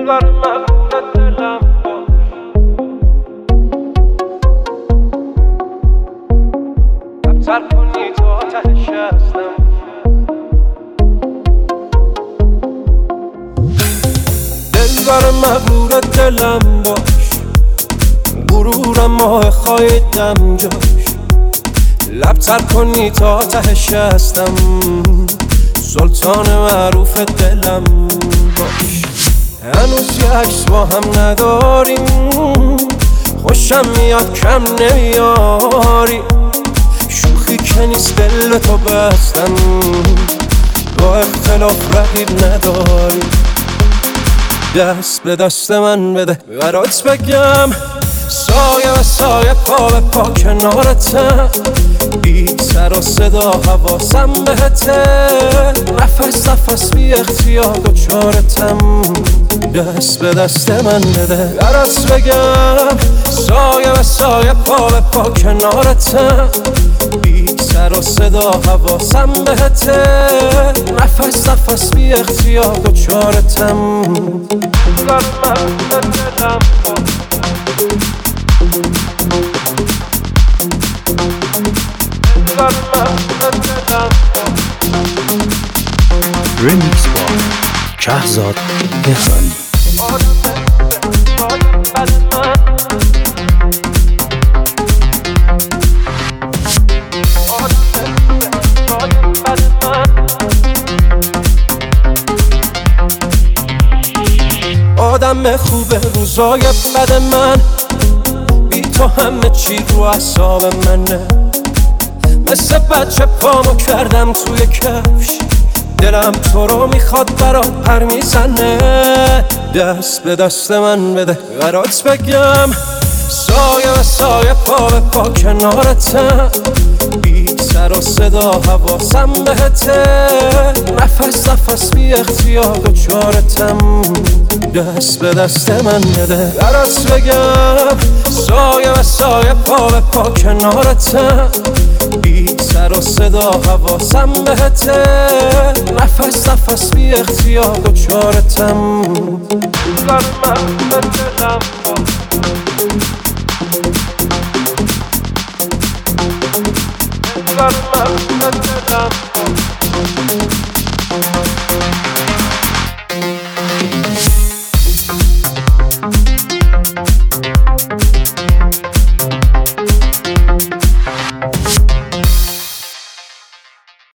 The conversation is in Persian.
سر کنی تا تهش هستم دلبر مغرور دلم باش غرورم ماه خواهیدم جاش لب تر کنی تا تهش هستم سلطان معروف دلم باش هنوز یه عکس با هم نداریم خوشم میاد کم نمیاری شوخی که نیست دل تو بستم با اختلاف رقیب نداری دست به دست من بده برات بگم سایه و سایه پا به پا کنارتم بی سر و صدا حواسم بهته نفس نفس بی اختیار دوچارتم دست به دست من بده برات بگم سایه و سایه پا به پا کنارتم بی سر و صدا حواسم بهته نفس نفس بی اختیار دوچارتم ریمیکس با شهزاد دهقانی. آدم خوبه روزای بد من بی تو همه چی رو اعصاب منه مثل بچه پامو کردم توی کفش دلم تو رو میخواد برات پر میزنه دست به دست من بده برات بگم سایه و سایه پا به پا کنارتم بی سر و صدا حواسم بهته نفس نفس بی اختیار دوچارتم دست به دست من بده برات بگم سایه و سایه پا به پا کنارتم بی سر و صدا حواسم بهته نفس نفس بی اختیار دوچارتم Got my